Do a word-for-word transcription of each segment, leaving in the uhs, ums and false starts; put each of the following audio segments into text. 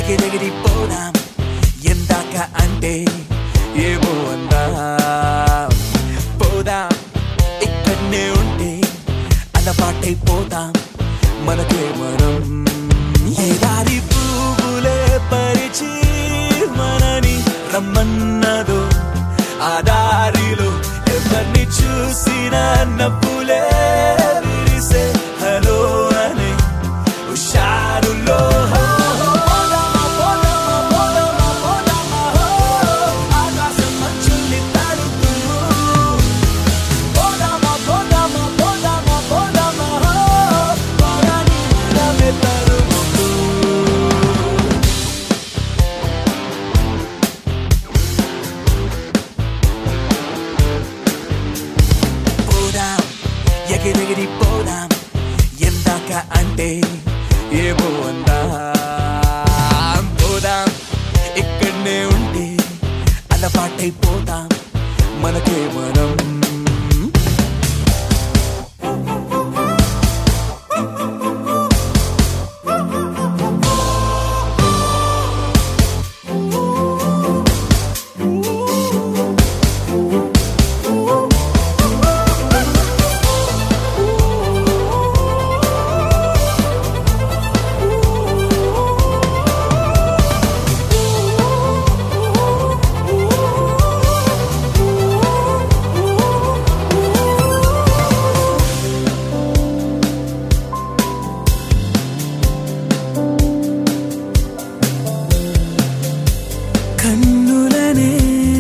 ఎగిరెగిరి పోదాం ఎందాక అంటే ఏమో అందా పోదాం ఇక్కడనే ఉంటే అలవాటైపోతాం మనకే మనం ఏ దారి పువ్వులే పరిచి మనని రమ్మన్నదో ఆ దారిలో ఎవరిని చూసినా నవ్వులే విరిసే హలో అని హుషారులో ఎగిరెగిరి పోదాం ఎందాక అంటే ఏమో అందా పోదాం ఇక్కడనే ఉంటే అలవాటైపోతాం మనకే మనం కన్నులనే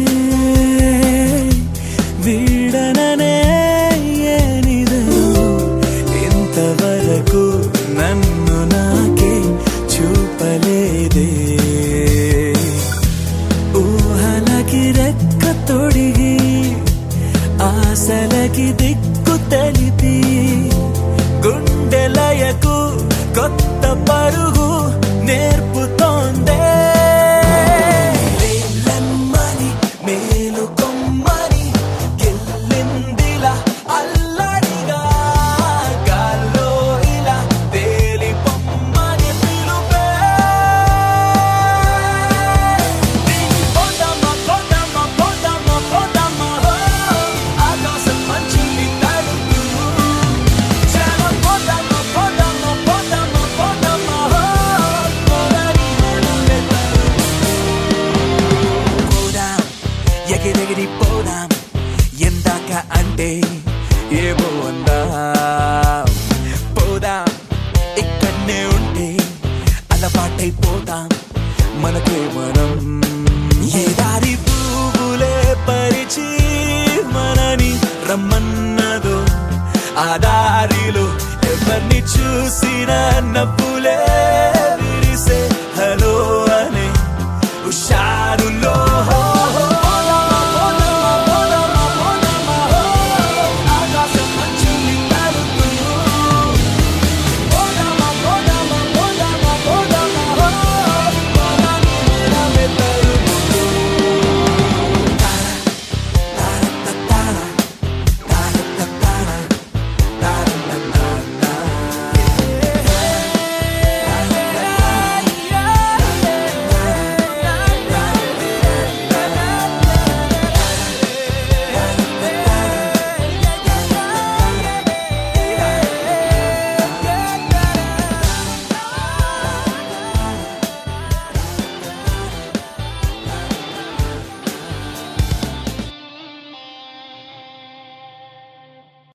వీడననే ఏనిదను ఇంతవరకు నన్ను నాకే చూపలేదే ఊహలకి రెక్క తొడిగి ఆశలకి దిక్కు తెలిపి గుండెలయకు కొత్త పరుగు నేర్పుతోందే ఎగిరెగిరి పోదాం ఎందాక అంటే ఏమో అందా పోదాం ఇక్కడనే ఉంటే అలవాటైపోతాం మనకే మనం ఏ దారి పువ్వులే పరిచి మనని రమ్మన్నదో ఆ దారిలో ఎవరిని చూసినా నవ్వులే విరిసే హలో అనే హుషారులో